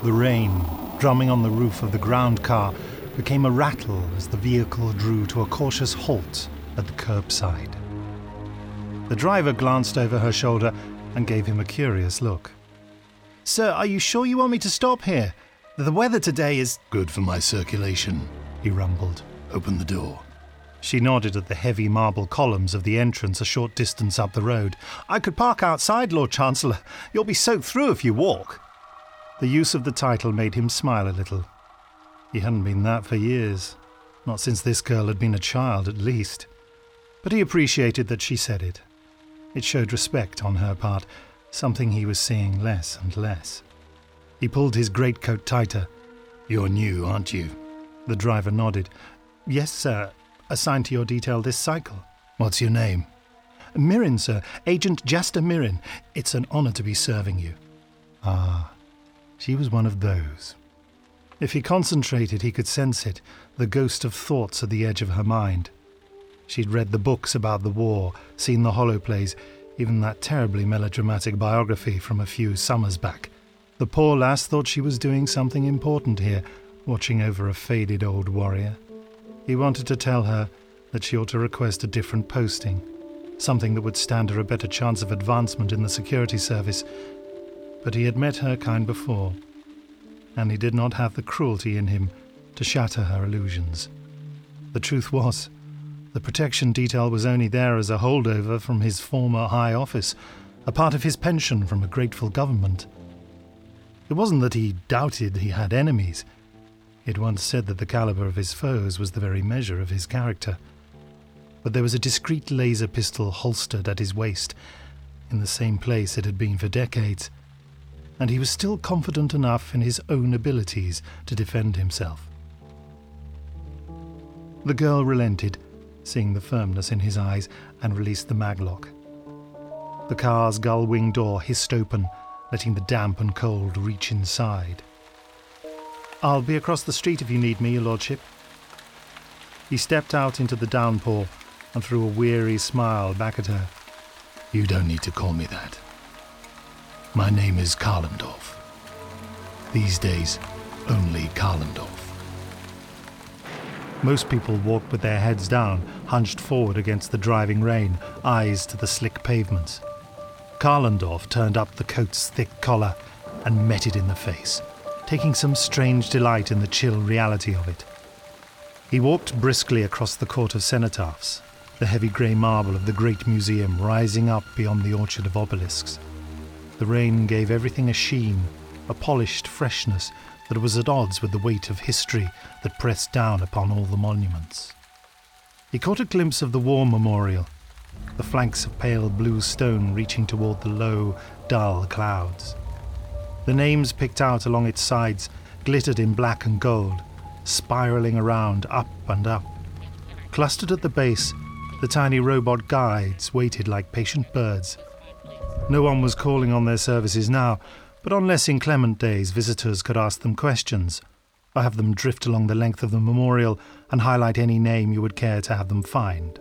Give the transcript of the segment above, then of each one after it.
The rain, drumming on the roof of the ground car, became a rattle as the vehicle drew to a cautious halt at the curbside. The driver glanced over her shoulder and gave him a curious look. "Sir, are you sure you want me to stop here? The weather today is..." "Good for my circulation," he rumbled. "Open the door." She nodded at the heavy marble columns of the entrance a short distance up the road. "I could park outside, Lord Chancellor. You'll be soaked through if you walk." The use of the title made him smile a little. He hadn't been that for years, not since this girl had been a child at least. But he appreciated that she said it. It showed respect on her part, something he was seeing less and less. He pulled his greatcoat tighter. "You're new, aren't you?" The driver nodded. "Yes, sir. Assigned to your detail this cycle." "What's your name?" "Mirren, sir. Agent Jaster Mirren. It's an honour to be serving you." Ah, she was one of those. If he concentrated, he could sense it, the ghost of thoughts at the edge of her mind. She'd read the books about the war, seen the holoplays, even that terribly melodramatic biography from a few summers back. The poor lass thought she was doing something important here, watching over a faded old warrior. He wanted to tell her that she ought to request a different posting, something that would stand her a better chance of advancement in the security service. But he had met her kind before, and he did not have the cruelty in him to shatter her illusions. The truth was, the protection detail was only there as a holdover from his former high office, a part of his pension from a grateful government. It wasn't that he doubted he had enemies. He had once said that the caliber of his foes was the very measure of his character. But there was a discreet laser pistol holstered at his waist, in the same place it had been for decades, and he was still confident enough in his own abilities to defend himself. The girl relented, seeing the firmness in his eyes, and released the maglock. The car's gull-wing door hissed open, letting the damp and cold reach inside. "I'll be across the street if you need me, your lordship." He stepped out into the downpour and threw a weary smile back at her. "You don't need to call me that. My name is Karlendorf. These days, only Karlendorf." Most people walked with their heads down, hunched forward against the driving rain, eyes to the slick pavements. Karlendorf turned up the coat's thick collar and met it in the face, taking some strange delight in the chill reality of it. He walked briskly across the court of cenotaphs, the heavy grey marble of the great museum rising up beyond the orchard of obelisks. The rain gave everything a sheen, a polished freshness that was at odds with the weight of history that pressed down upon all the monuments. He caught a glimpse of the war memorial, the flanks of pale blue stone reaching toward the low, dull clouds. The names picked out along its sides glittered in black and gold, spiralling around, up and up. Clustered at the base, the tiny robot guides waited like patient birds. No one was calling on their services now, but on less inclement days visitors could ask them questions, or have them drift along the length of the memorial and highlight any name you would care to have them find.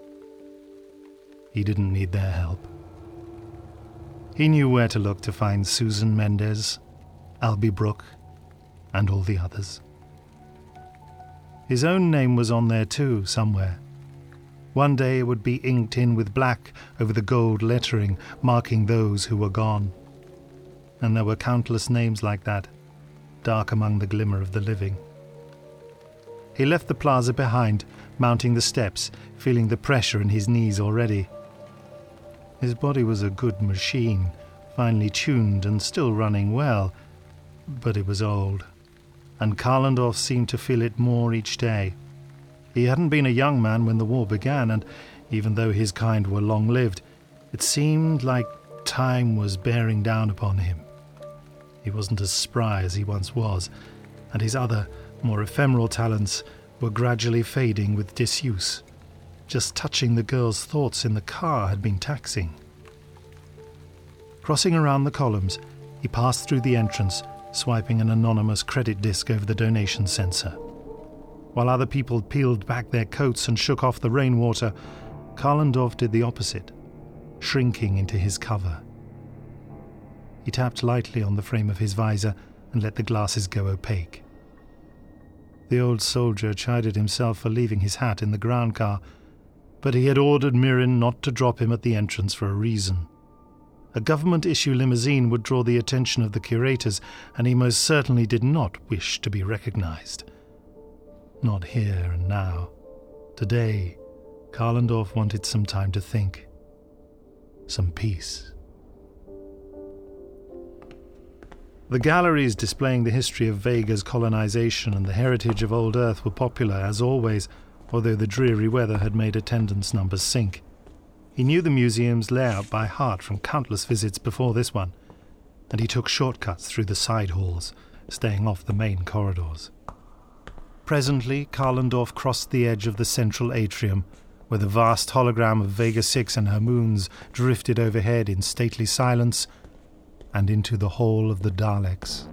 He didn't need their help. He knew where to look to find Susan Mendez, Albie Brooke, and all the others. His own name was on there too, somewhere. One day it would be inked in with black over the gold lettering marking those who were gone. And there were countless names like that, dark among the glimmer of the living. He left the plaza behind, mounting the steps, feeling the pressure in his knees already. His body was a good machine, finely tuned and still running well, but it was old, and Karlendorf seemed to feel it more each day. He hadn't been a young man when the war began, and even though his kind were long-lived, it seemed like time was bearing down upon him. He wasn't as spry as he once was, and his other, more ephemeral talents were gradually fading with disuse. Just touching the girl's thoughts in the car had been taxing. Crossing around the columns, he passed through the entrance, swiping an anonymous credit disc over the donation sensor. While other people peeled back their coats and shook off the rainwater, Karlendorf did the opposite, shrinking into his cover. He tapped lightly on the frame of his visor and let the glasses go opaque. The old soldier chided himself for leaving his hat in the ground car, but he had ordered Mirren not to drop him at the entrance for a reason. A government-issue limousine would draw the attention of the curators, and he most certainly did not wish to be recognized. Not here and now. Today, Karlendorf wanted some time to think. Some peace. The galleries displaying the history of Vega's colonization and the heritage of old Earth were popular, as always, although the dreary weather had made attendance numbers sink. He knew the museum's layout by heart from countless visits before this one, and he took shortcuts through the side halls, staying off the main corridors. Presently, Karlendorf crossed the edge of the central atrium, where the vast hologram of Vega 6 and her moons drifted overhead in stately silence, and into the hall of the Daleks.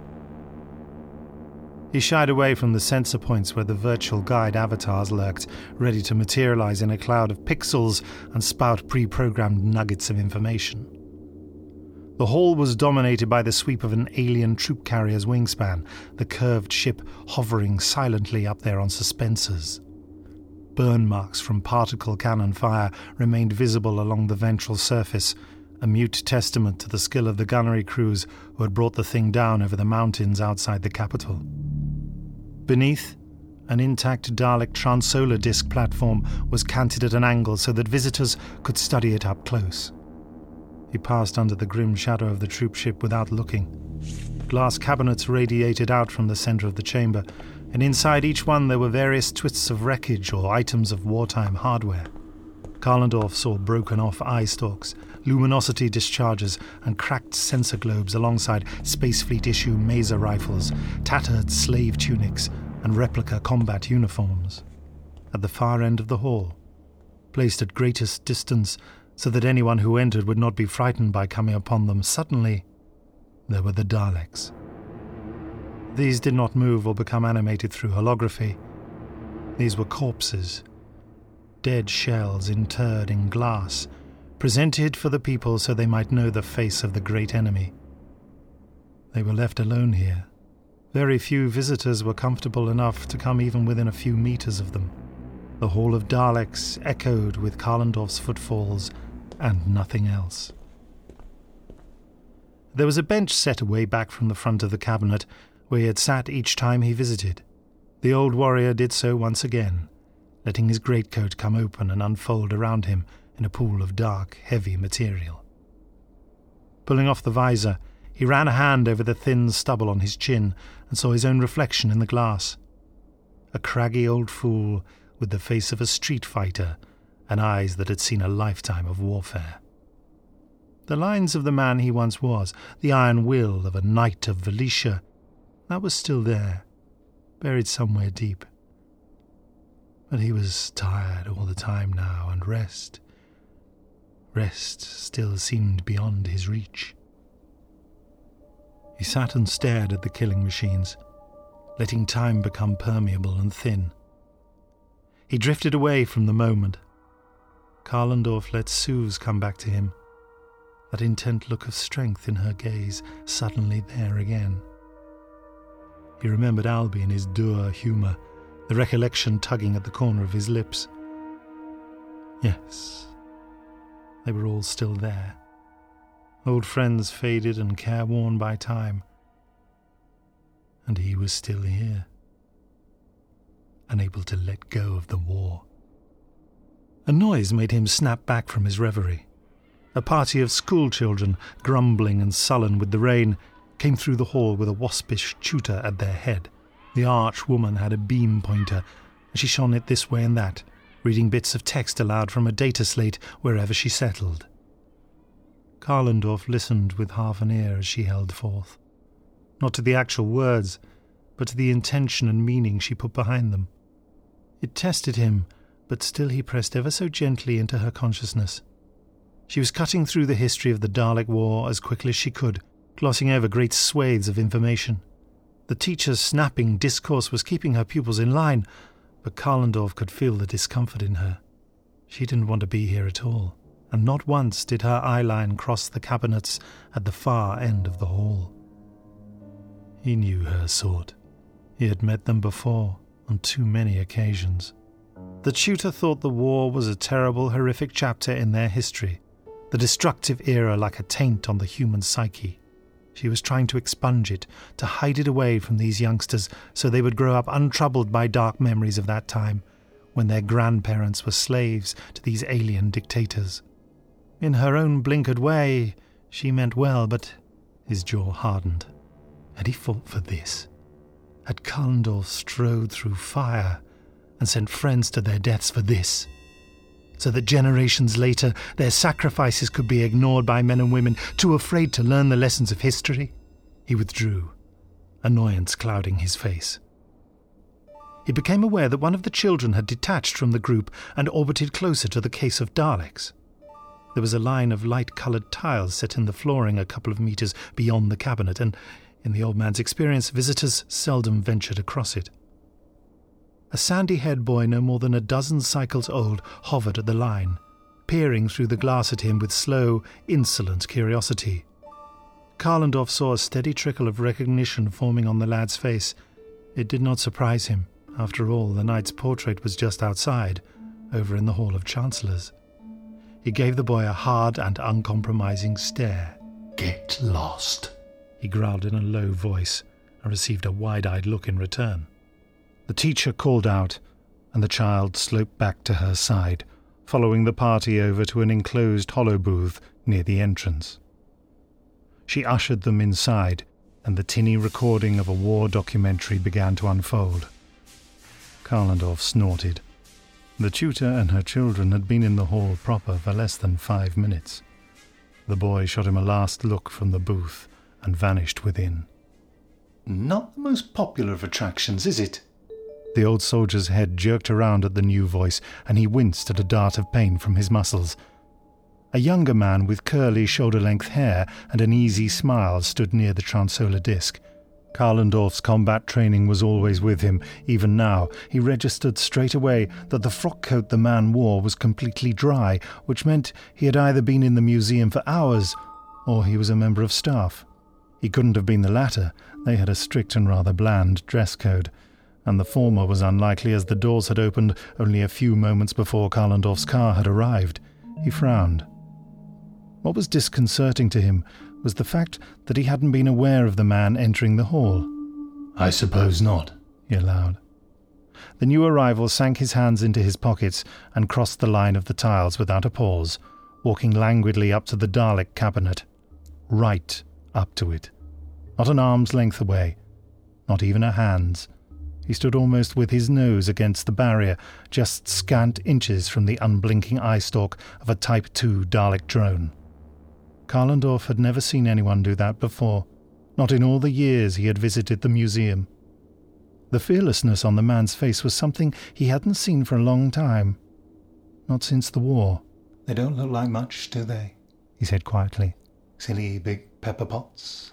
He shied away from the sensor points where the virtual guide avatars lurked, ready to materialize in a cloud of pixels and spout pre-programmed nuggets of information. The hall was dominated by the sweep of an alien troop carrier's wingspan, the curved ship hovering silently up there on suspensors. Burn marks from particle cannon fire remained visible along the ventral surface, a mute testament to the skill of the gunnery crews who had brought the thing down over the mountains outside the capital. Beneath, an intact Dalek transsolar disk platform was canted at an angle so that visitors could study it up close. He passed under the grim shadow of the troop ship without looking. Glass cabinets radiated out from the center of the chamber, and inside each one there were various twists of wreckage or items of wartime hardware. Karlendorf saw broken-off eye stalks, luminosity discharges, and cracked sensor globes alongside Space Fleet-issue Maser rifles, tattered slave tunics, and replica combat uniforms. At the far end of the hall, placed at greatest distance so that anyone who entered would not be frightened by coming upon them, suddenly there were the Daleks. These did not move or become animated through holography. These were corpses, dead shells interred in glass, presented for the people so they might know the face of the great enemy. They were left alone here. Very few visitors were comfortable enough to come even within a few meters of them. The hall of Daleks echoed with Karlendorf's footfalls and nothing else. There was a bench set away back from the front of the cabinet where he had sat each time he visited. The old warrior did so once again, letting his greatcoat come open and unfold around him in a pool of dark, heavy material. Pulling off the visor, he ran a hand over the thin stubble on his chin and saw his own reflection in the glass. A craggy old fool with the face of a street fighter and eyes that had seen a lifetime of warfare. The lines of the man he once was, the iron will of a knight of Valicia, that was still there, buried somewhere deep. But he was tired all the time now, and rest still seemed beyond his reach. He sat and stared at the killing machines, letting time become permeable and thin. He drifted away from the moment. Karlendorf let Suze come back to him, that intent look of strength in her gaze suddenly there again. He remembered Albie and his dour humour, the recollection tugging at the corner of his lips. Yes, they were all still there. Old friends faded and careworn by time. And he was still here, unable to let go of the war. A noise made him snap back from his reverie. A party of schoolchildren, grumbling and sullen with the rain, came through the hall with a waspish tutor at their head. The arch woman had a beam pointer, and she shone it this way and that, reading bits of text aloud from a data slate wherever she settled. Karlendorf listened with half an ear as she held forth, not to the actual words, but to the intention and meaning she put behind them. It tested him, but still he pressed ever so gently into her consciousness. She was cutting through the history of the Dalek War as quickly as she could, glossing over great swathes of information. The teacher's snapping discourse was keeping her pupils in line, but Karlendorf could feel the discomfort in her. She didn't want to be here at all, and not once did her eyeline cross the cabinets at the far end of the hall. He knew her sort. He had met them before, on too many occasions. The tutor thought the war was a terrible, horrific chapter in their history, the destructive era like a taint on the human psyche. She was trying to expunge it, to hide it away from these youngsters so they would grow up untroubled by dark memories of that time, when their grandparents were slaves to these alien dictators. In her own blinkered way, she meant well, but his jaw hardened. Had he fought for this? Had Carlendorf strode through fire and sent friends to their deaths for this? So that generations later their sacrifices could be ignored by men and women too afraid to learn the lessons of history? He withdrew, annoyance clouding his face. He became aware that one of the children had detached from the group and orbited closer to the case of Daleks. There was a line of light-coloured tiles set in the flooring a couple of metres beyond the cabinet, and in the old man's experience, visitors seldom ventured across it. A sandy-haired boy no more than a dozen cycles old hovered at the line, peering through the glass at him with slow, insolent curiosity. Carlendorf saw a steady trickle of recognition forming on the lad's face. It did not surprise him. After all, the knight's portrait was just outside, over in the Hall of Chancellors. He gave the boy a hard and uncompromising stare. "Get lost," he growled in a low voice, and received a wide-eyed look in return. The teacher called out, and the child sloped back to her side, following the party over to an enclosed hollow booth near the entrance. She ushered them inside, and the tinny recording of a war documentary began to unfold. Carlendorf snorted. The tutor and her children had been in the hall proper for less than 5 minutes. The boy shot him a last look from the booth and vanished within. "Not the most popular of attractions, is it?" The old soldier's head jerked around at the new voice, and he winced at a dart of pain from his muscles. A younger man with curly shoulder-length hair and an easy smile stood near the transolar disc. Carlendorf's combat training was always with him. Even now, he registered straight away that the frock coat the man wore was completely dry, which meant he had either been in the museum for hours or he was a member of staff. He couldn't have been the latter. They had a strict and rather bland dress code, and the former was unlikely as the doors had opened only a few moments before Carlendorf's car had arrived. He frowned. What was disconcerting to him was the fact that he hadn't been aware of the man entering the hall. "I suppose not," he allowed. The new arrival sank his hands into his pockets and crossed the line of the tiles without a pause, walking languidly up to the Dalek cabinet. Right up to it. Not an arm's length away. Not even a hand's. He stood almost with his nose against the barrier, just scant inches from the unblinking eye stalk of a Type 2 Dalek drone. Carlendorf had never seen anyone do that before, not in all the years he had visited the museum. The fearlessness on the man's face was something he hadn't seen for a long time. Not since the war. "They don't look like much, do they?" he said quietly. "Silly big pepper pots.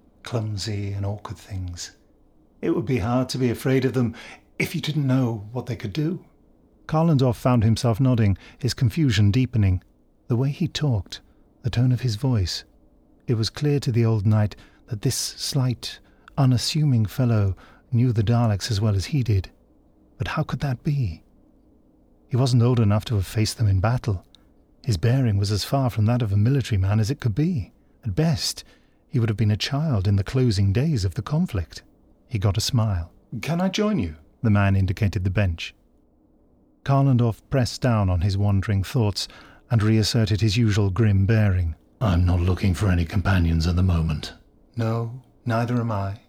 Clumsy and awkward things. It would be hard to be afraid of them if you didn't know what they could do." Carlendorf found himself nodding, his confusion deepening. The way he talked, the tone of his voice. It was clear to the old knight that this slight, unassuming fellow knew the Daleks as well as he did. But how could that be? He wasn't old enough to have faced them in battle. His bearing was as far from that of a military man as it could be. At best, he would have been a child in the closing days of the conflict. He got a smile. "Can I join you?" The man indicated the bench. Carlendorf pressed down on his wandering thoughts and reasserted his usual grim bearing. "I'm not looking for any companions at the moment." "No, neither am I."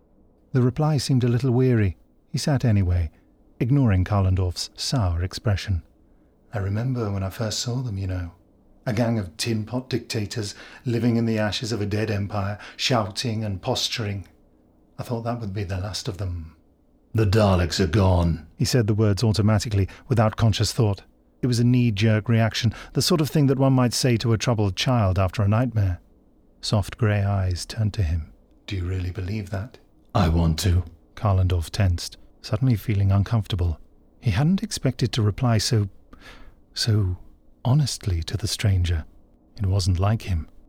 The reply seemed a little weary. He sat anyway, ignoring Carlendorf's sour expression. "I remember when I first saw them, you know. A gang of tin-pot dictators living in the ashes of a dead empire, shouting and posturing. I thought that would be the last of them." "The Daleks are gone." He said the words automatically, without conscious thought. It was a knee-jerk reaction, the sort of thing that one might say to a troubled child after a nightmare. Soft grey eyes turned to him. "Do you really believe that?" "I want to." Carlendorf tensed, suddenly feeling uncomfortable. He hadn't expected to reply so honestly to the stranger. It wasn't like him.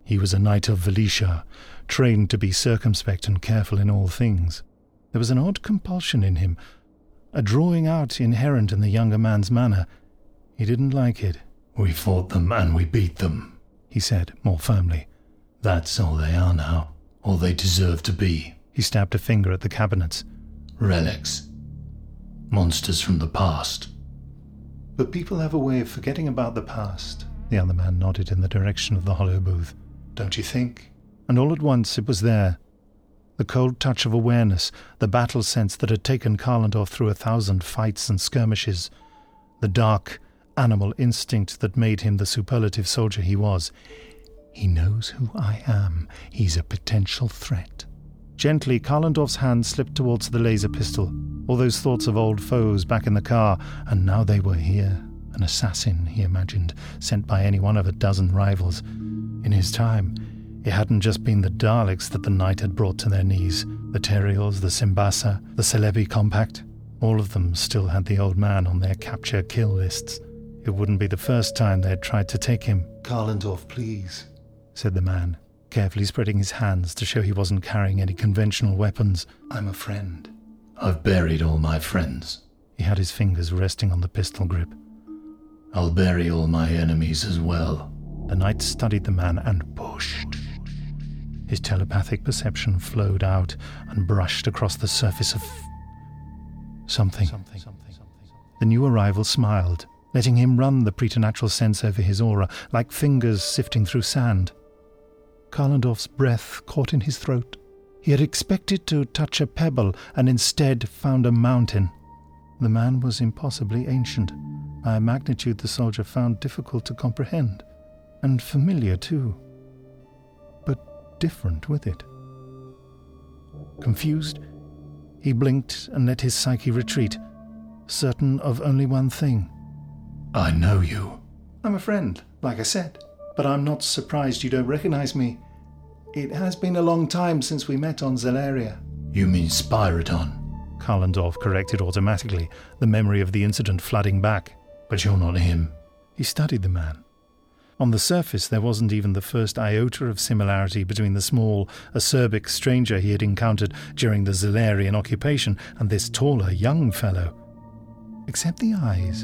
He was a knight of Valicia, trained to be circumspect and careful in all things. There was an odd compulsion in him, a drawing out inherent in the younger man's manner. He didn't like it. "We fought them and we beat them," he said, more firmly. "That's all they are now, all they deserve to be." He stabbed a finger at the cabinets. "Relics. Monsters from the past." "But people have a way of forgetting about the past." The other man nodded in the direction of the hollow booth. "Don't you think?" And all at once it was there. The cold touch of awareness, the battle sense that had taken Karlandorf through 1,000 fights and skirmishes, the dark, animal instinct that made him the superlative soldier he was. "He knows who I am. He's a potential threat." Gently, Karlandorf's hand slipped towards the laser pistol. All those thoughts of old foes back in the car, and now they were here. An assassin, he imagined, sent by any one of a dozen rivals. In his time, it hadn't just been the Daleks that the Knight had brought to their knees. The Teriels, the Simbasa, the Celebi Compact. All of them still had the old man on their capture-kill lists. It wouldn't be the first time they had tried to take him. "Karlandorf, please," said the man, carefully spreading his hands to show he wasn't carrying any conventional weapons. "I'm a friend." "I've buried all my friends." He had his fingers resting on the pistol grip. "I'll bury all my enemies as well." The knight studied the man and pushed. His telepathic perception flowed out and brushed across the surface of something. The new arrival smiled, letting him run the preternatural sense over his aura like fingers sifting through sand. Karlandorf's breath caught in his throat. He had expected to touch a pebble and instead found a mountain. The man was impossibly ancient, by a magnitude the soldier found difficult to comprehend, and familiar too, but different with it. Confused, he blinked and let his psyche retreat, certain of only one thing. "I know you." "I'm a friend, like I said, but I'm not surprised you don't recognize me. It has been a long time since we met on Zelaria." "You mean Spyridon?" Karlandorf corrected automatically, the memory of the incident flooding back. "But you're not him." He studied the man. On the surface, there wasn't even the first iota of similarity between the small, acerbic stranger he had encountered during the Zelarian occupation and this taller, young fellow. Except the eyes.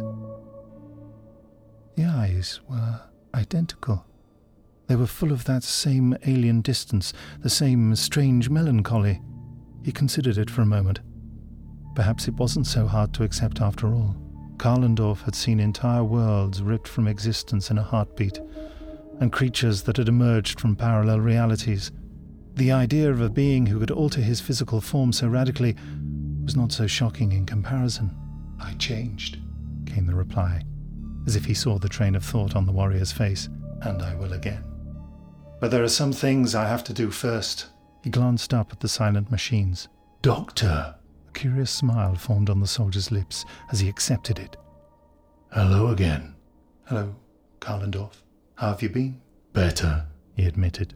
The eyes were identical. They were full of that same alien distance, the same strange melancholy. He considered it for a moment. Perhaps it wasn't so hard to accept after all. Karlandorf had seen entire worlds ripped from existence in a heartbeat, and creatures that had emerged from parallel realities. The idea of a being who could alter his physical form so radically was not so shocking in comparison. "I changed," came the reply, as if he saw the train of thought on the warrior's face. "And I will again. But there are some things I have to do first." He glanced up at the silent machines. "Doctor!" A curious smile formed on the soldier's lips as he accepted it. "Hello again." "Hello, Karlandorf. How have you been?" "Better," he admitted.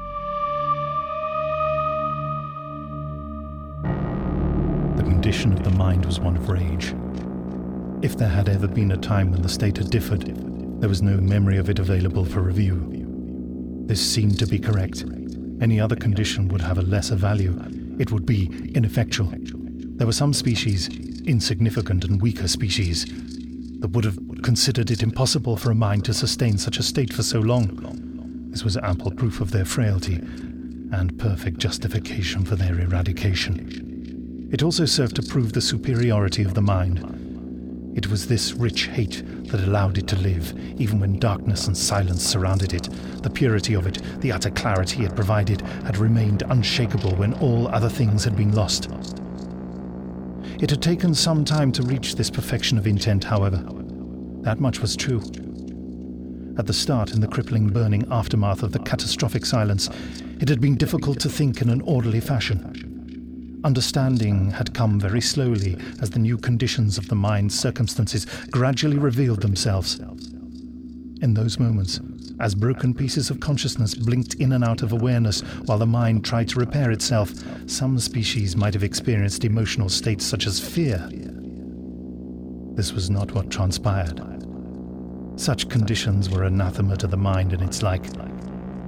The condition of the mind was one of rage. If there had ever been a time when the state had differed, there was no memory of it available for review. This seemed to be correct. Any other condition would have a lesser value. It would be ineffectual. There were some species, insignificant and weaker species, that would have considered it impossible for a mind to sustain such a state for so long. This was ample proof of their frailty, and perfect justification for their eradication. It also served to prove the superiority of the mind. It was this rich hate that allowed it to live, even when darkness and silence surrounded it. The purity of it, the utter clarity it provided, had remained unshakable when all other things had been lost. It had taken some time to reach this perfection of intent, however. That much was true. At the start, in the crippling, burning aftermath of the catastrophic silence, it had been difficult to think in an orderly fashion. Understanding had come very slowly as the new conditions of the mind's circumstances gradually revealed themselves. In those moments, as broken pieces of consciousness blinked in and out of awareness while the mind tried to repair itself, some species might have experienced emotional states such as fear. This was not what transpired. Such conditions were anathema to the mind and its like.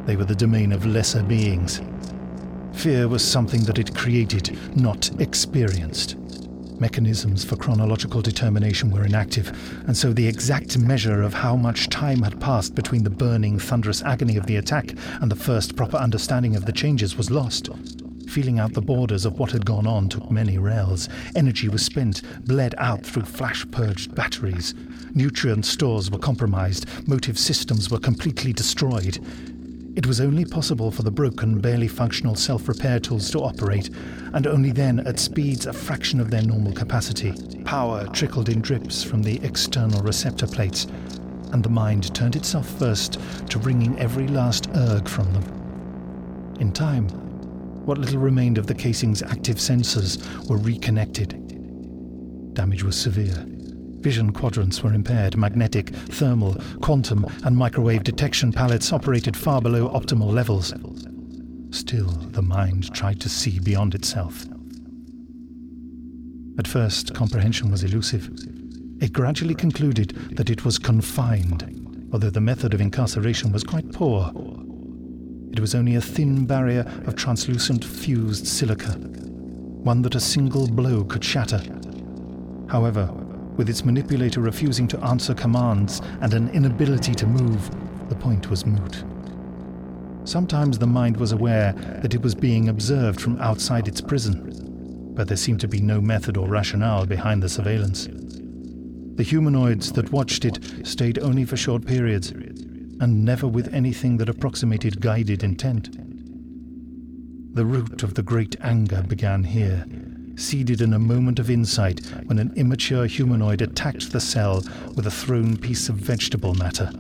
They were the domain of lesser beings. Fear was something that it created, not experienced. Mechanisms for chronological determination were inactive, and so the exact measure of how much time had passed between the burning, thunderous agony of the attack and the first proper understanding of the changes was lost. Feeling out the borders of what had gone on took many rails. Energy was spent, bled out through flash-purged batteries. Nutrient stores were compromised, motive systems were completely destroyed. It was only possible for the broken, barely functional self-repair tools to operate, and only then at speeds a fraction of their normal capacity. Power trickled in drips from the external receptor plates, and the mind turned itself first to wringing every last erg from them. In time, what little remained of the casing's active sensors were reconnected. Damage was severe. Vision quadrants were impaired. Magnetic, thermal, quantum, and microwave detection palettes operated far below optimal levels. Still, the mind tried to see beyond itself. At first, comprehension was elusive. It gradually concluded that it was confined, although the method of incarceration was quite poor. It was only a thin barrier of translucent fused silica, one that a single blow could shatter. However, with its manipulator refusing to answer commands and an inability to move, the point was moot. Sometimes the mind was aware that it was being observed from outside its prison, but there seemed to be no method or rationale behind the surveillance. The humanoids that watched it stayed only for short periods, and never with anything that approximated guided intent. The root of the great anger began here, seeded in a moment of insight when an immature humanoid attacked the cell with a thrown piece of vegetable matter.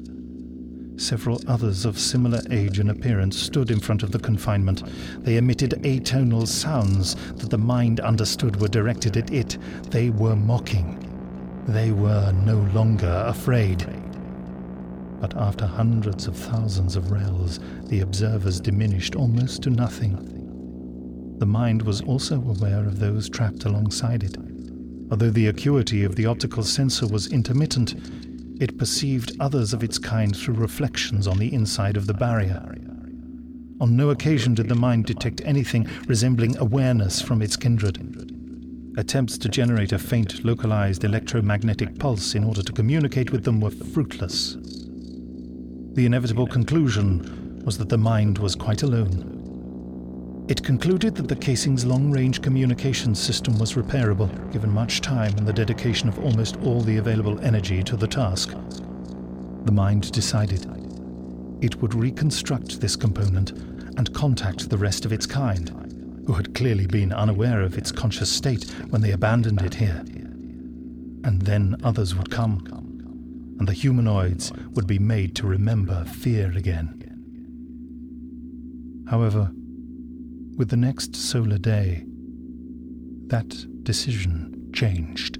Several others of similar age and appearance stood in front of the confinement. They emitted atonal sounds that the mind understood were directed at it. They were mocking. They were no longer afraid. But after hundreds of thousands of rails, the observers diminished almost to nothing. The mind was also aware of those trapped alongside it. Although the acuity of the optical sensor was intermittent, it perceived others of its kind through reflections on the inside of the barrier. On no occasion did the mind detect anything resembling awareness from its kindred. Attempts to generate a faint, localized electromagnetic pulse in order to communicate with them were fruitless. The inevitable conclusion was that the mind was quite alone. It concluded that the casing's long-range communications system was repairable, given much time and the dedication of almost all the available energy to the task. The mind decided it would reconstruct this component and contact the rest of its kind, who had clearly been unaware of its conscious state when they abandoned it here. And then others would come, and the humanoids would be made to remember fear again. However, with the next solar day, that decision changed.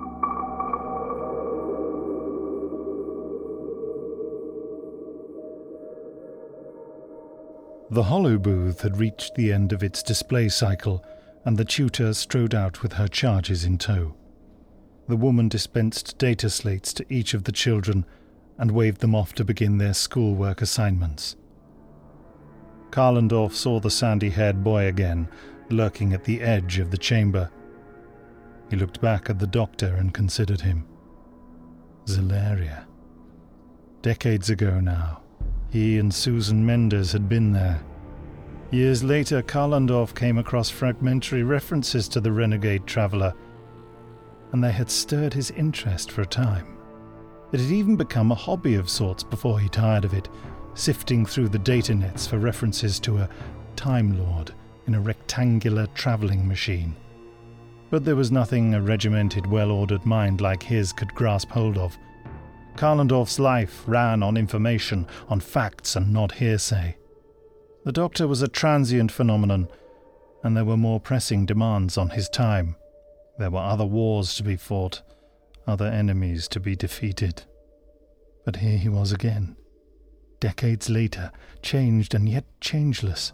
The hollow booth had reached the end of its display cycle, and the tutor strode out with her charges in tow. The woman dispensed data slates to each of the children and waved them off to begin their schoolwork assignments. Karlendorf saw the sandy-haired boy again, lurking at the edge of the chamber. He looked back at the doctor and considered him. Zelaria. Decades ago now, he and Susan Menders had been there. Years later, Karlendorf came across fragmentary references to the renegade traveller, and they had stirred his interest for a time. It had even become a hobby of sorts before he tired of it, sifting through the data nets for references to a Time Lord in a rectangular travelling machine. But there was nothing a regimented, well-ordered mind like his could grasp hold of. Karlendorf's life ran on information, on facts and not hearsay. The doctor was a transient phenomenon, and there were more pressing demands on his time. There were other wars to be fought, other enemies to be defeated. But here he was again, decades later, changed and yet changeless.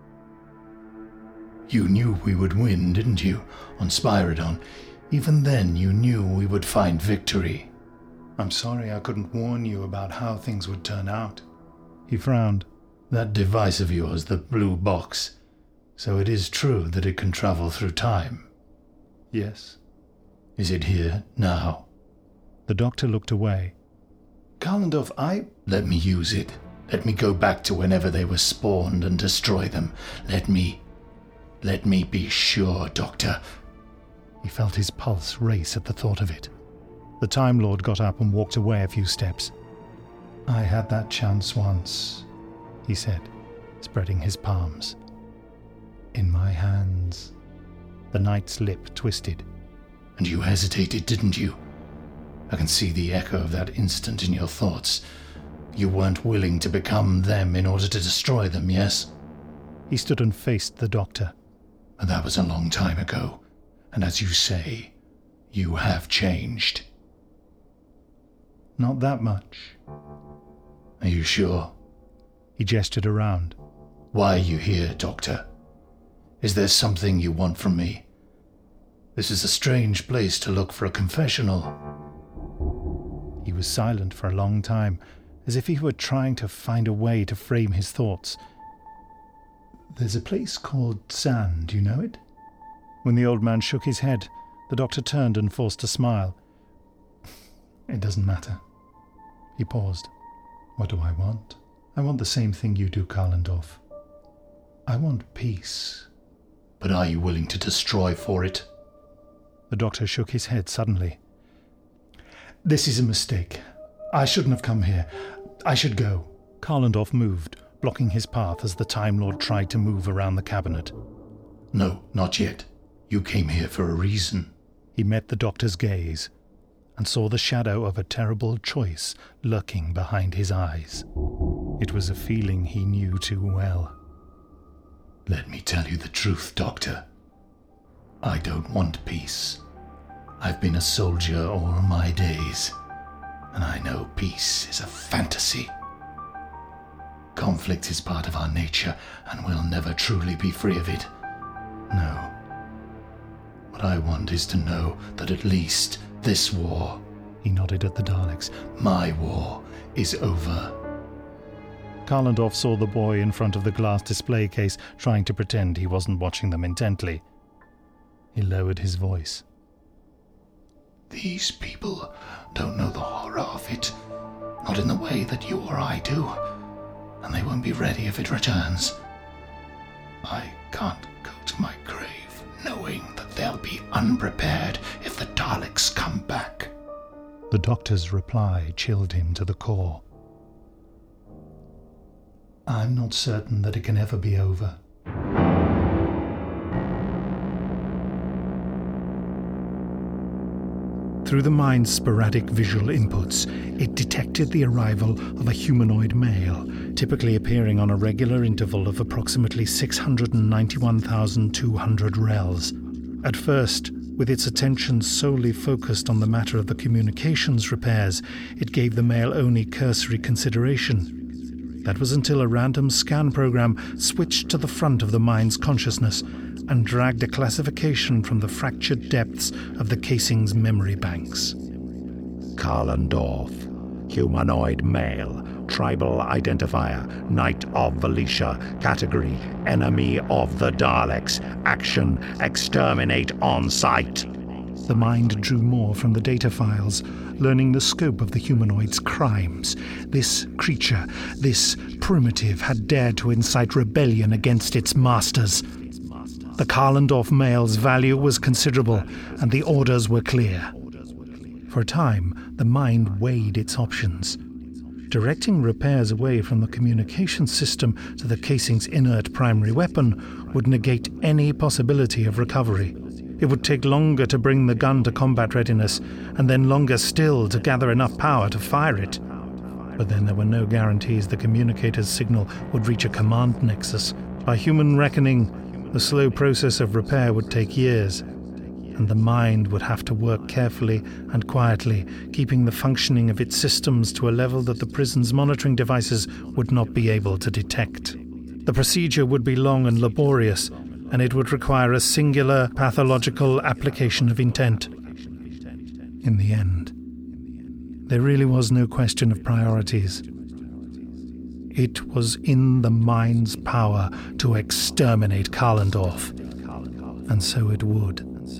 You knew we would win, didn't you, on Spyridon? Even then you knew we would find victory. I'm sorry I couldn't warn you about how things would turn out. He frowned, That device of yours, the blue box, so it is true that it can travel through time? Yes. Is it here now? The doctor looked away. Karlandorf, Let me use it. Let me go back to whenever they were spawned and destroy them. Let me be sure, Doctor. He felt his pulse race at the thought of it. The Time Lord got up and walked away a few steps. I had that chance once, he said, spreading his palms. In my hands. The knight's lip twisted. And you hesitated, didn't you? I can see the echo of that instant in your thoughts. You weren't willing to become them in order to destroy them, yes? He stood and faced the doctor. And that was a long time ago. And as you say, you have changed. Not that much. Are you sure? He gestured around. Why are you here, Doctor? Is there something you want from me? This is a strange place to look for a confessional. He was silent for a long time, as if he were trying to find a way to frame his thoughts. There's a place called Sand, do you know it? When the old man shook his head, the doctor turned and forced a smile. It doesn't matter. He paused. What do I want? I want the same thing you do, Karlandorf. I want peace. But are you willing to destroy for it? The doctor shook his head suddenly. This is a mistake. I shouldn't have come here. I should go. Karlandorf moved, blocking his path as the Time Lord tried to move around the cabinet. No, not yet. You came here for a reason. He met the doctor's gaze and saw the shadow of a terrible choice lurking behind his eyes. It was a feeling he knew too well. Let me tell you the truth, Doctor. I don't want peace. I've been a soldier all my days, and I know peace is a fantasy. Conflict is part of our nature, and we'll never truly be free of it. No. What I want is to know that at least this war, he nodded at the Daleks, my war, is over. Karlandorf saw the boy in front of the glass display case trying to pretend he wasn't watching them intently. He lowered his voice. These people don't know the horror of it, not in the way that you or I do, and they won't be ready if it returns. I can't go to my grave knowing that they'll be unprepared if the Daleks come back. The doctor's reply chilled him to the core. I'm not certain that it can ever be over. Through the mind's sporadic visual inputs, it detected the arrival of a humanoid male, typically appearing on a regular interval of approximately 691,200 rels. At first, with its attention solely focused on the matter of the communications repairs, it gave the male only cursory consideration. That was until a random scan program switched to the front of the mind's consciousness and dragged a classification from the fractured depths of the casing's memory banks. Karlandorf, humanoid male, tribal identifier, Knight of Valicia, category, enemy of the Daleks, action, exterminate on sight. The mind drew more from the data files, learning the scope of the humanoid's crimes. This creature, this primitive, had dared to incite rebellion against its masters. The Karlandorf male's value was considerable, and the orders were clear. For a time, the mind weighed its options. Directing repairs away from the communication system to the casing's inert primary weapon would negate any possibility of recovery. It would take longer to bring the gun to combat readiness, and then longer still to gather enough power to fire it. But then there were no guarantees the communicator's signal would reach a command nexus. By human reckoning, the slow process of repair would take years, and the mind would have to work carefully and quietly, keeping the functioning of its systems to a level that the prison's monitoring devices would not be able to detect. The procedure would be long and laborious, and it would require a singular pathological application of intent. In the end, there really was no question of priorities. It was in the mind's power to exterminate Karlendorf, and so it would.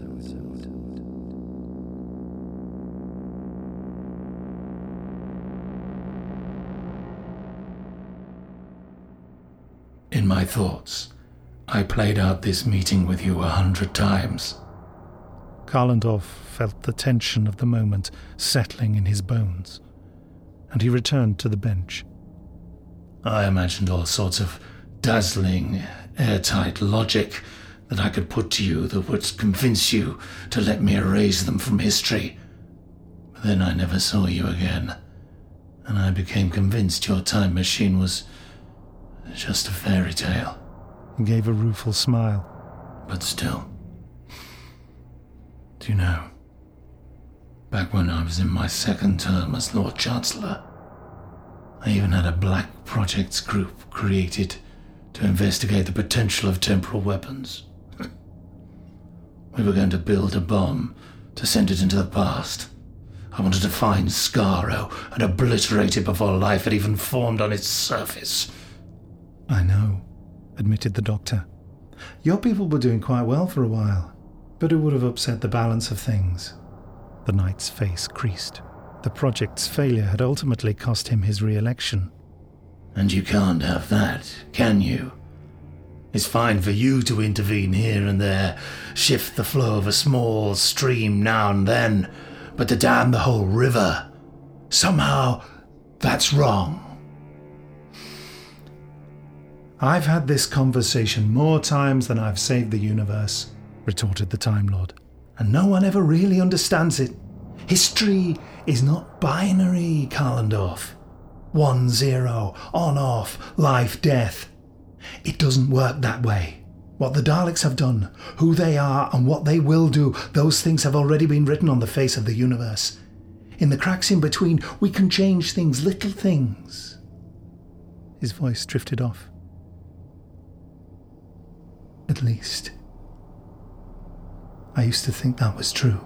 In my thoughts, I played out this meeting with you 100 times. Karlendorf felt the tension of the moment settling in his bones, and he returned to the bench. I imagined all sorts of dazzling, airtight logic that I could put to you that would convince you to let me erase them from history. But then I never saw you again, and I became convinced your time machine was just a fairy tale. He gave a rueful smile. But still, do you know, back when I was in my second term as Lord Chancellor, I even had a Black Projects group created to investigate the potential of temporal weapons. We were going to build a bomb to send it into the past. I wanted to find Skaro and obliterate it before life had even formed on its surface. I know, admitted the doctor. Your people were doing quite well for a while, but it would have upset the balance of things. The knight's face creased. The project's failure had ultimately cost him his re-election. And you can't have that, can you? It's fine for you to intervene here and there, shift the flow of a small stream now and then, but to dam the whole river, somehow that's wrong. I've had this conversation more times than I've saved the universe, retorted the Time Lord, and no one ever really understands it. History is not binary, Karlendorf. 1-0, on-off, life-death. It doesn't work that way. What the Daleks have done, who they are, and what they will do, those things have already been written on the face of the universe. In the cracks in between, we can change things, little things. His voice drifted off. At least, I used to think that was true.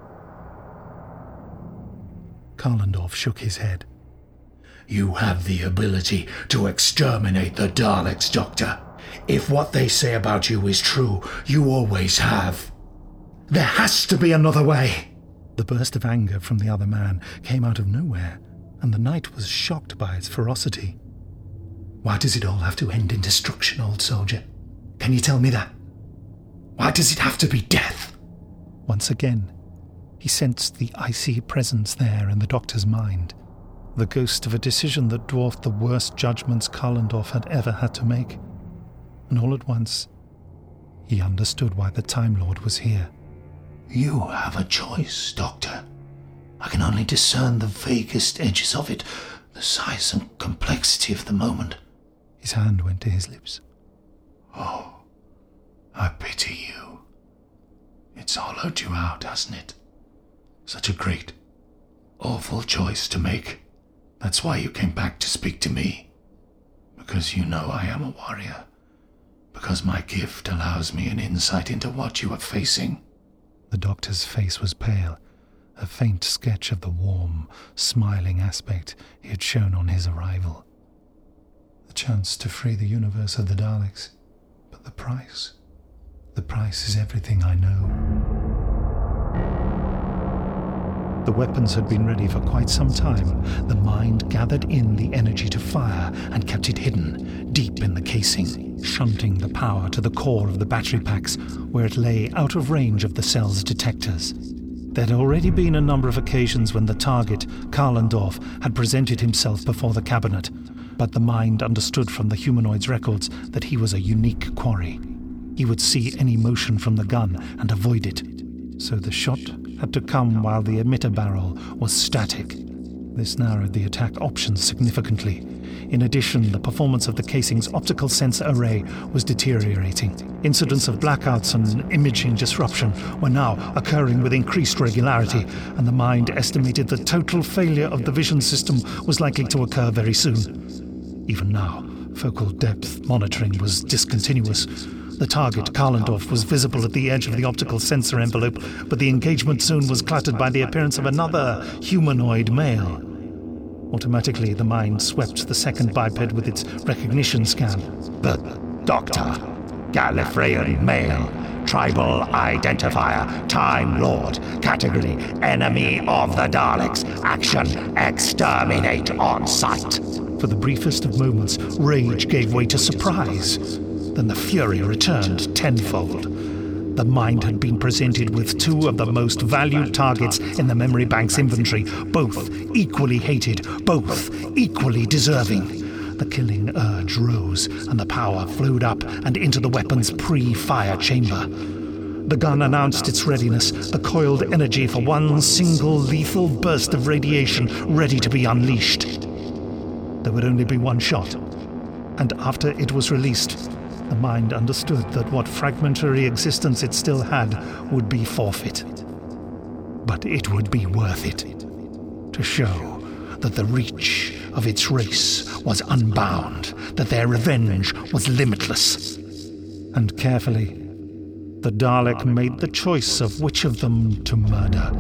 Karlendorf shook his head. You have the ability to exterminate the Daleks, Doctor. If what they say about you is true, you always have. There has to be another way. The burst of anger from the other man came out of nowhere, and the knight was shocked by its ferocity. Why does it all have to end in destruction, old soldier? Can you tell me that? Why does it have to be death? Once again, he sensed the icy presence there in the doctor's mind, the ghost of a decision that dwarfed the worst judgments Karlendorf had ever had to make. And all at once, he understood why the Time Lord was here. You have a choice, Doctor. I can only discern the vaguest edges of it, the size and complexity of the moment. His hand went to his lips. Oh, I pity you. It's hollowed you out, hasn't it? Such a great, awful choice to make. That's why you came back to speak to me. Because you know I am a warrior. Because my gift allows me an insight into what you are facing. The doctor's face was pale, a faint sketch of the warm, smiling aspect he had shown on his arrival. The chance to free the universe of the Daleks. But the price? The price is everything I know. The weapons had been ready for quite some time. The mind gathered in the energy to fire and kept it hidden, deep in the casing, shunting the power to the core of the battery packs, where it lay out of range of the cell's detectors. There had already been a number of occasions when the target, Karlendorf, had presented himself before the cabinet, but the mind understood from the humanoid's records that he was a unique quarry. He would see any motion from the gun and avoid it, so the shot had to come while the emitter barrel was static. This narrowed the attack options significantly. In addition, the performance of the casing's optical sensor array was deteriorating. Incidents of blackouts and imaging disruption were now occurring with increased regularity, and the mind estimated the total failure of the vision system was likely to occur very soon. Even now, focal depth monitoring was discontinuous. The target, Karlendorf, was visible at the edge of the optical sensor envelope, but the engagement zone was cluttered by the appearance of another humanoid male. Automatically, the mind swept the second biped with its recognition scan. The Doctor. Gallifreyan male. Tribal identifier. Time Lord. Category enemy of the Daleks. Action exterminate on sight. For the briefest of moments, rage gave way to surprise. Then the fury returned tenfold. The mind had been presented with two of the most valued targets in the memory bank's inventory, both equally hated, both equally deserving. The killing urge rose, and the power flowed up and into the weapon's pre-fire chamber. The gun announced its readiness, the coiled energy for one single lethal burst of radiation ready to be unleashed. There would only be one shot, and after it was released, the mind understood that what fragmentary existence it still had would be forfeit. But it would be worth it, to show that the reach of its race was unbound, that their revenge was limitless. And carefully, the Dalek made the choice of which of them to murder.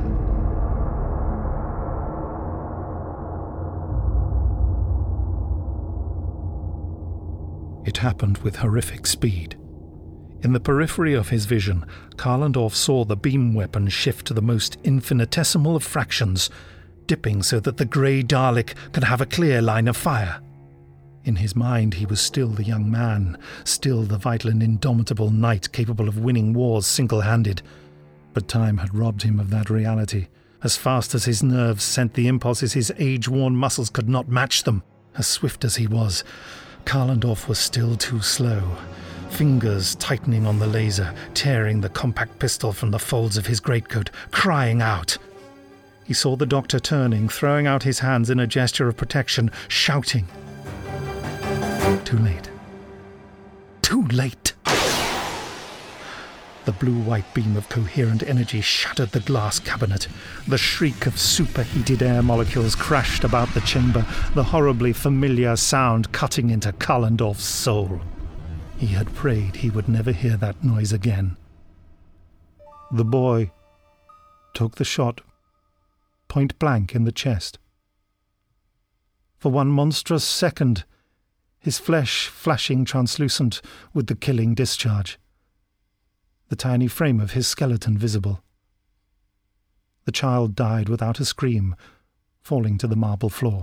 It happened with horrific speed. In the periphery of his vision, Karlandorf saw the beam weapon shift to the most infinitesimal of fractions, dipping so that the grey Dalek could have a clear line of fire. In his mind, he was still the young man, still the vital and indomitable knight capable of winning wars single-handed. But time had robbed him of that reality. As fast as his nerves sent the impulses, his age-worn muscles could not match them. As swift as he was, Karlandorf was still too slow, fingers tightening on the laser, tearing the compact pistol from the folds of his greatcoat, crying out. He saw the Doctor turning, throwing out his hands in a gesture of protection, shouting. Too late. Too late! The blue-white beam of coherent energy shattered the glass cabinet. The shriek of superheated air molecules crashed about the chamber, the horribly familiar sound cutting into Karlandorf's soul. He had prayed he would never hear that noise again. The boy took the shot point blank in the chest. For one monstrous second, his flesh flashing translucent with the killing discharge. The tiny frame of his skeleton visible. The child died without a scream, falling to the marble floor.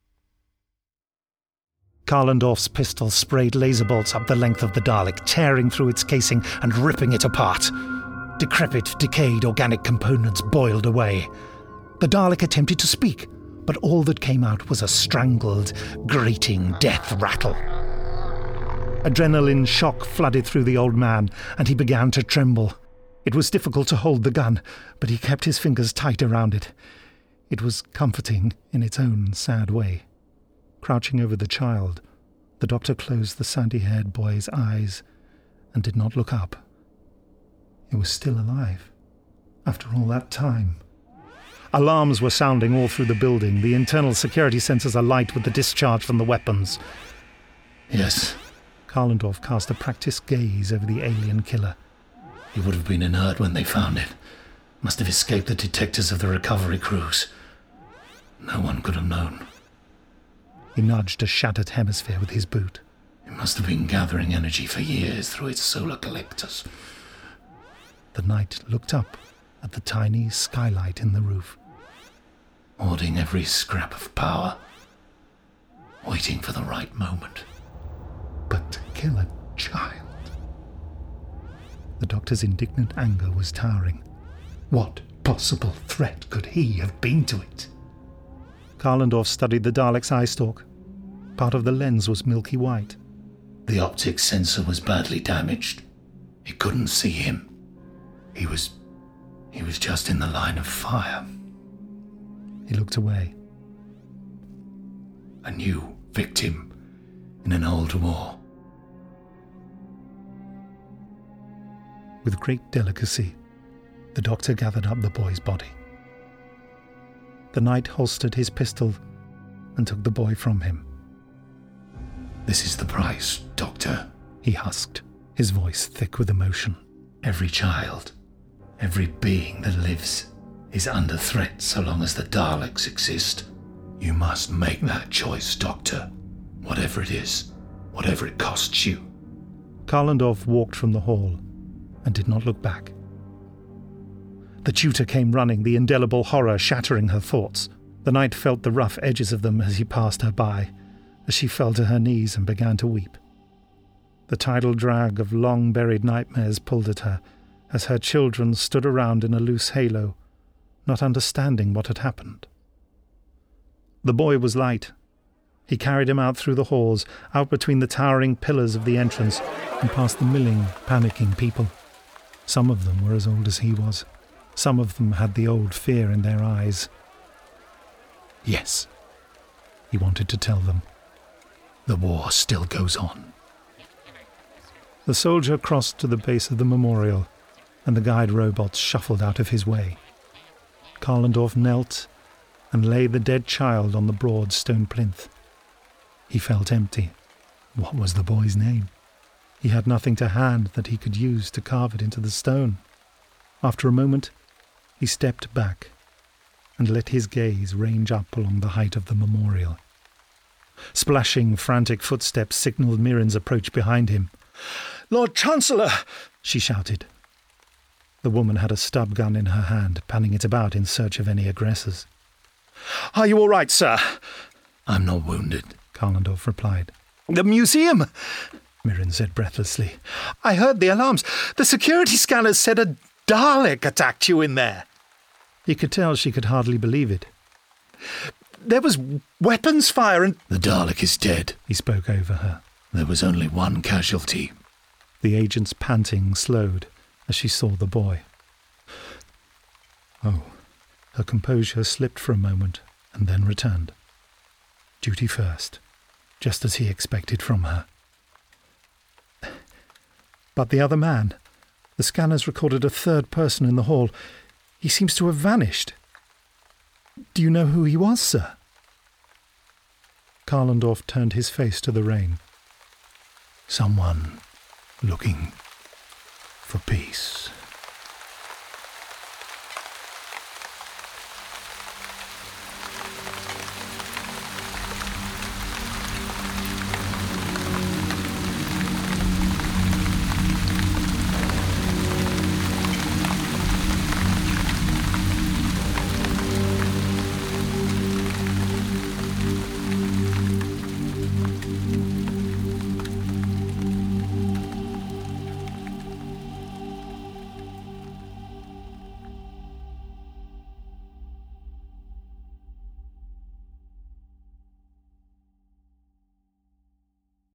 Karlandorf's pistol sprayed laser bolts up the length of the Dalek, tearing through its casing and ripping it apart. Decrepit, decayed organic components boiled away. The Dalek attempted to speak, but all that came out was a strangled, grating death rattle. Adrenaline shock flooded through the old man, and he began to tremble. It was difficult to hold the gun, but he kept his fingers tight around it. It was comforting in its own sad way. Crouching over the child, the Doctor closed the sandy-haired boy's eyes and did not look up. It was still alive, after all that time. Alarms were sounding all through the building, the internal security sensors alight with the discharge from the weapons. Yes. Karlandorf cast a practiced gaze over the alien killer. He would have been inert when they found it. Must have escaped the detectors of the recovery crews. No one could have known. He nudged a shattered hemisphere with his boot. It must have been gathering energy for years through its solar collectors. The knight looked up at the tiny skylight in the roof. Hoarding every scrap of power. Waiting for the right moment. But to kill a child. The Doctor's indignant anger was towering. What possible threat could he have been to it? Karlandorf studied the Dalek's eye stalk. Part of the lens was milky white. The optic sensor was badly damaged. It couldn't see him. He was just in the line of fire. He looked away. A new victim in an old war. With great delicacy, the Doctor gathered up the boy's body. The knight holstered his pistol and took the boy from him. This is the price, Doctor, he husked, his voice thick with emotion. Every child, every being that lives is under threat so long as the Daleks exist. You must make that choice, Doctor. Whatever it is, whatever it costs you. Karlandorf walked from the hall and did not look back. The tutor came running, the indelible horror shattering her thoughts. The knight felt the rough edges of them as he passed her by, as she fell to her knees and began to weep. The tidal drag of long-buried nightmares pulled at her, as her children stood around in a loose halo, not understanding what had happened. The boy was light. He carried him out through the halls, out between the towering pillars of the entrance, and past the milling, panicking people. Some of them were as old as he was. Some of them had the old fear in their eyes. Yes, he wanted to tell them. The war still goes on. The soldier crossed to the base of the memorial, and the guide robots shuffled out of his way. Karlandorf knelt and laid the dead child on the broad stone plinth. He felt empty. What was the boy's name? He had nothing to hand that he could use to carve it into the stone. After a moment, he stepped back and let his gaze range up along the height of the memorial. Splashing, frantic footsteps signalled Mirren's approach behind him. "Lord Chancellor!" she shouted. The woman had a stub gun in her hand, panning it about in search of any aggressors. "Are you all right, sir?" I'm not wounded, Karlandorf replied. "The museum!" Mirren said breathlessly. "I heard the alarms. The security scanners said a Dalek attacked you in there." He could tell she could hardly believe it. "There was weapons fire and—" The Dalek is dead. He spoke over her. There was only one casualty. The agent's panting slowed as she saw the boy. Oh, her composure slipped for a moment and then returned. Duty first, just as he expected from her. But the other man, the scanners recorded a third person in the hall. He seems to have vanished. Do you know who he was, sir? Karlandorf turned his face to the rain. Someone looking for peace.